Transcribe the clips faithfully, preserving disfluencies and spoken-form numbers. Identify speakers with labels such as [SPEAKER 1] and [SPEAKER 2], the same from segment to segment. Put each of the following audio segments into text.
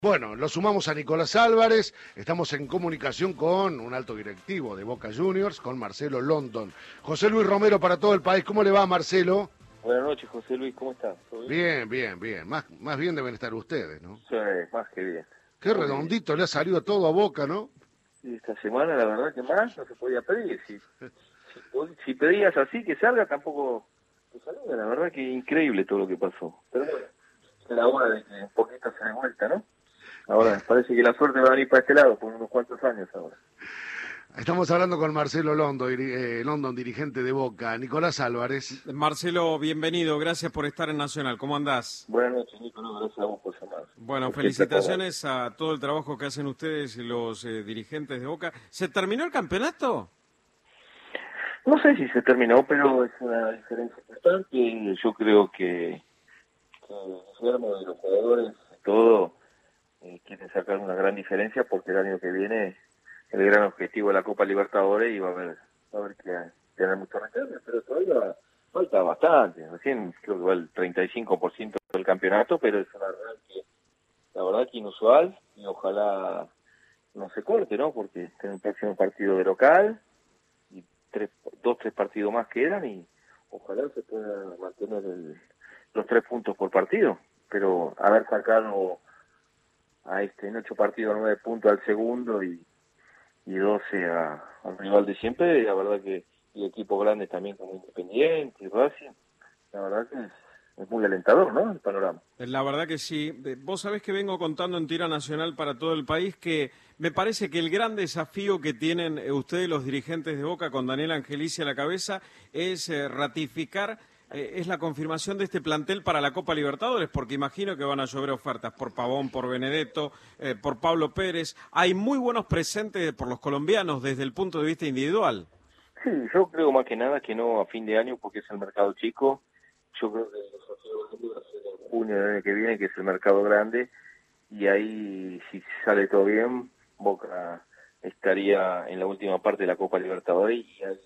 [SPEAKER 1] Bueno, lo sumamos a Nicolás Álvarez, estamos en comunicación con un alto directivo de Boca Juniors, con Marcelo London. José Luis Romero para todo el país, ¿cómo le va, Marcelo?
[SPEAKER 2] Buenas noches, José Luis, ¿cómo estás? ¿Todo
[SPEAKER 1] Bien,
[SPEAKER 2] bien?
[SPEAKER 1] bien, bien, más, más bien deben estar ustedes, ¿no?
[SPEAKER 2] Sí, más que bien.
[SPEAKER 1] Qué
[SPEAKER 2] Muy bien.
[SPEAKER 1] redondito le ha salido todo a Boca, ¿no?
[SPEAKER 2] Y esta semana la verdad que más no se podía pedir. Si, si, si pedías así que salga, tampoco te salía. La verdad que increíble todo lo que pasó. Pero bueno, es la hora de que un poquito se dé vuelta, ¿no? Ahora parece que la suerte va a venir para este lado por unos cuantos años ahora.
[SPEAKER 1] Estamos hablando con Marcelo London, eh, London, dirigente de Boca. Nicolás Álvarez.
[SPEAKER 3] Marcelo, bienvenido, gracias por estar en Nacional. ¿Cómo andás?
[SPEAKER 2] Buenas noches, Nico, no, gracias a vos por llamar.
[SPEAKER 3] Bueno, felicitaciones a todo el trabajo que hacen ustedes y los eh, dirigentes de Boca. ¿Se terminó el campeonato?
[SPEAKER 2] No sé si se terminó, pero es una diferencia importante. Yo creo que, que Guillermo y los jugadores, todo, eh, quieren sacar una gran diferencia porque el año que viene el gran objetivo de la Copa Libertadores y va a haber, va a haber que tener muchos recambios, pero todavía falta bastante. Recién creo que va el treinta y cinco por ciento del campeonato, pero es una arranque, la verdad que inusual y ojalá no se corte, ¿no? Porque tiene un próximo partido de local y tres, dos, tres partidos más quedan y ojalá se pueda mantener el, los tres puntos por partido, pero haber sacado a este en ocho partidos nueve puntos al segundo y y doce a, al rival de siempre, la verdad que y equipos grandes también como Independiente y Racing, la verdad que es, es muy alentador, ¿no? El panorama.
[SPEAKER 3] La verdad que sí. Vos sabés que vengo contando en Tira Nacional para todo el país que me parece que el gran desafío que tienen ustedes los dirigentes de Boca con Daniel Angelici a la cabeza es eh, ratificar Eh, es la confirmación de este plantel para la Copa Libertadores, porque imagino que van a llover ofertas por Pavón, por Benedetto, eh, por Pablo Pérez. Hay muy buenos presentes por los colombianos desde el punto de vista individual.
[SPEAKER 2] Sí, yo creo más que nada que no a fin de año porque es el mercado chico. Yo creo que el desafío va a ser en junio del año que viene, que es el mercado grande, y ahí si sale todo bien, Boca estaría en la última parte de la Copa Libertadores y ahí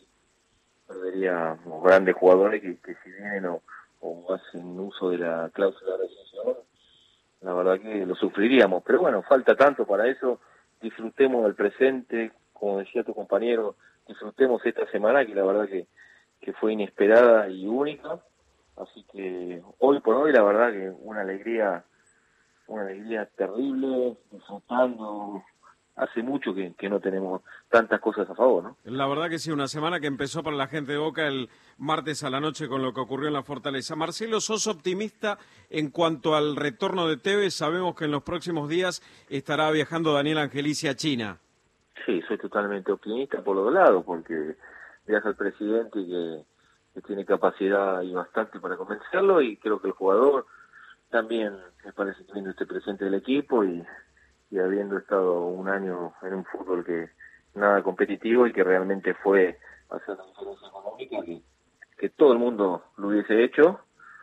[SPEAKER 2] perdería los grandes jugadores que, que si vienen o, o hacen uso de la cláusula de rescisión, la verdad que lo sufriríamos, pero bueno, falta tanto para eso, disfrutemos del presente, como decía tu compañero, disfrutemos esta semana que la verdad que, que fue inesperada y única, así que hoy por hoy la verdad que una alegría, una alegría terrible, disfrutando. Hace mucho que, que no tenemos tantas cosas a favor, ¿no?
[SPEAKER 3] La verdad que sí, una semana que empezó para la gente de Boca el martes a la noche con lo que ocurrió en la Fortaleza. Marcelo, ¿sos optimista en cuanto al retorno de Tevez? Sabemos que en los próximos días estará viajando Daniel Angelici a China.
[SPEAKER 2] Sí, soy totalmente optimista por los dos lados, porque viaja el presidente que, que tiene capacidad y bastante para convencerlo, y creo que el jugador también me parece que viene este presente del equipo y... y habiendo estado un año en un fútbol que nada competitivo y que realmente fue hacer la diferencia económica que, que todo el mundo lo hubiese hecho,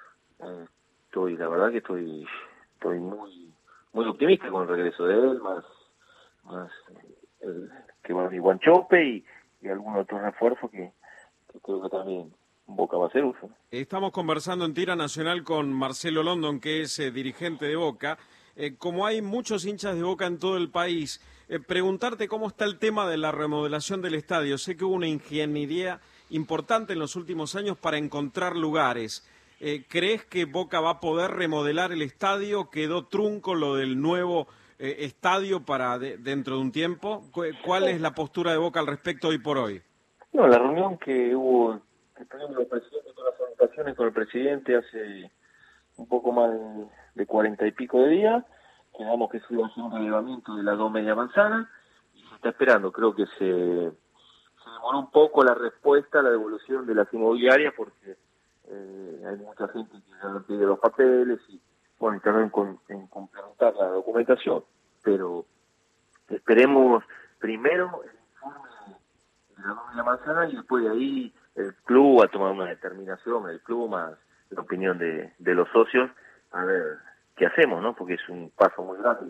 [SPEAKER 2] eh, estoy la verdad que estoy estoy muy muy optimista con el regreso de él, más más eh, que va a venir Guanchope y, y algún otro refuerzo que, que creo que también Boca va a hacer uso.
[SPEAKER 3] Estamos conversando en Tira Nacional con Marcelo London, que es eh, dirigente de Boca. Eh, como hay muchos hinchas de Boca en todo el país, eh, preguntarte cómo está el tema de la remodelación del estadio. Sé que hubo una ingeniería importante en los últimos años para encontrar lugares. Eh, ¿Crees que Boca va a poder remodelar el estadio? ¿Quedó trunco lo del nuevo eh, estadio para de, dentro de un tiempo? ¿Cuál es la postura de Boca al respecto hoy por hoy?
[SPEAKER 2] No, la reunión que hubo que tuvimos los presidentes con las orientaciones con el presidente hace un poco más de, de cuarenta y pico de días, quedamos que se iba a hacer un relevamiento de las dos media manzanas y se está esperando, creo que se, se demoró un poco la respuesta a la devolución de las inmobiliarias porque eh, hay mucha gente que ya no pide los papeles y bueno, y tardan en, en complementar la documentación, pero esperemos primero el informe de las dos media manzanas y después de ahí el club a tomar una determinación, el club más la opinión de, de los socios, a ver qué hacemos, ¿no? Porque es un paso muy grande.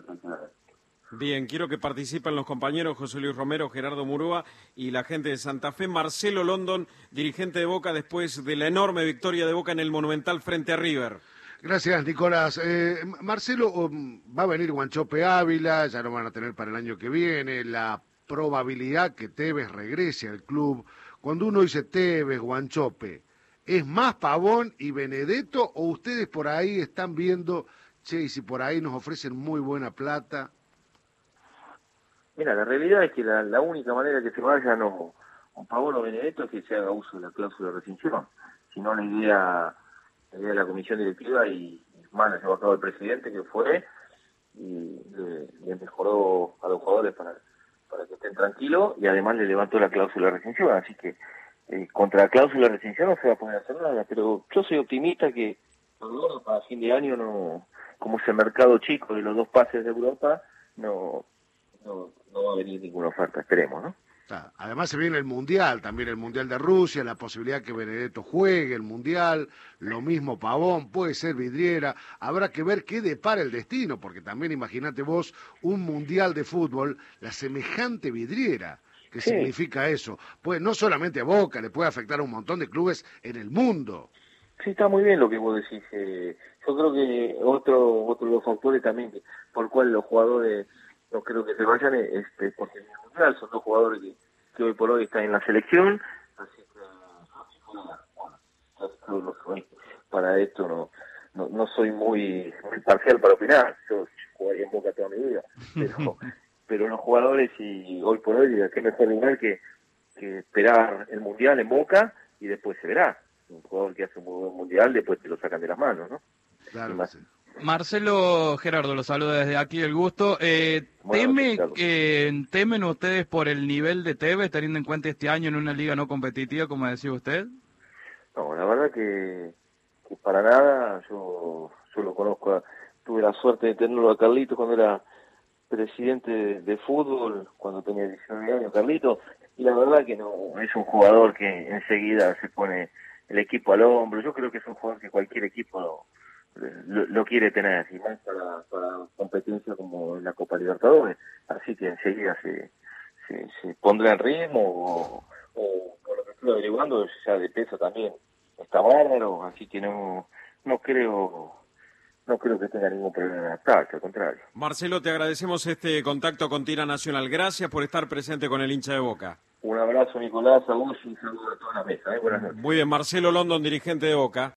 [SPEAKER 3] Bien, quiero que participen los compañeros José Luis Romero, Gerardo Murúa y la gente de Santa Fe. Marcelo London, dirigente de Boca después de la enorme victoria de Boca en el Monumental frente a River.
[SPEAKER 1] Gracias, Nicolás. Eh, Marcelo, um, va a venir Wanchope Ávila, ya lo van a tener para el año que viene, la probabilidad que Tevez regrese al club. Cuando uno dice Tevez, Wanchope, ¿es más Pavón y Benedetto o ustedes por ahí están viendo, che, y si por ahí nos ofrecen muy buena plata?
[SPEAKER 2] Mira, la realidad es que la, la única manera que se vaya no, o Pavón o Benedetto es que se haga uso de la cláusula de rescisión. Si no, la idea, la idea de la comisión directiva y más la llevó a cabo el presidente que fue y le, le mejoró a los jugadores para, para que estén tranquilos y además le levantó la cláusula de rescisión. Así que eh, contra la cláusula de rescisión no se va a poder hacer nada, pero yo soy optimista que ahora para fin de año, no, como ese mercado chico de los dos pases de Europa, no, no, no va a venir ninguna oferta, esperemos, ¿no?
[SPEAKER 1] Además se viene el Mundial, también el Mundial de Rusia, la posibilidad que Benedetto juegue el Mundial, lo mismo Pavón, puede ser Vidriera, habrá que ver qué depara el destino, porque también imagínate vos un Mundial de fútbol, la semejante Vidriera, ¿qué sí. significa eso? Pues no solamente a Boca, le puede afectar a un montón de clubes en el mundo.
[SPEAKER 2] Sí, está muy bien lo que vos decís. Eh, yo creo que otro otro de los factores también que, por cual los jugadores no creo que se vayan es este, porque en el Mundial son dos jugadores que, que hoy por hoy están en la selección, así que bueno, bueno, para esto no, no no soy muy muy parcial para opinar, yo jugaría en Boca toda mi vida, pero pero los jugadores y hoy por hoy qué mejor lugar que, que esperar el Mundial en Boca y después se verá. Un jugador que hace un muy buen Mundial después te lo sacan de las manos, ¿no?
[SPEAKER 1] Claro,
[SPEAKER 2] más...
[SPEAKER 1] sí.
[SPEAKER 4] Marcelo, Gerardo, lo saluda desde aquí, el gusto. Eh,
[SPEAKER 2] Bueno,
[SPEAKER 4] teme,
[SPEAKER 2] claro.
[SPEAKER 4] eh, ¿Temen ustedes por el nivel de Tevez, teniendo en cuenta este año en una liga no competitiva, como decía usted?
[SPEAKER 2] No, la verdad que, que para nada, yo, yo lo conozco, tuve la suerte de tenerlo a Carlito cuando era presidente de, de fútbol, cuando tenía diecinueve años, Carlito, y la verdad que no es un jugador que enseguida se pone el equipo al hombro. Yo creo que es un jugador que cualquier equipo lo, lo, lo quiere tener, y más para, para competencia como en la Copa Libertadores, así que enseguida se, se, se pondrá en ritmo o, o por lo que estoy averiguando ya de peso también está bárbaro, así que no no creo no creo que tenga ningún problema en adaptarse, al contrario.
[SPEAKER 3] Marcelo, te agradecemos este contacto con Tira Nacional, gracias por estar presente con el hincha de Boca.
[SPEAKER 2] Un abrazo, Nicolás, a vos y un saludo a toda la mesa, ¿eh? Buenas noches.
[SPEAKER 3] Muy bien, Marcelo London, dirigente de Boca.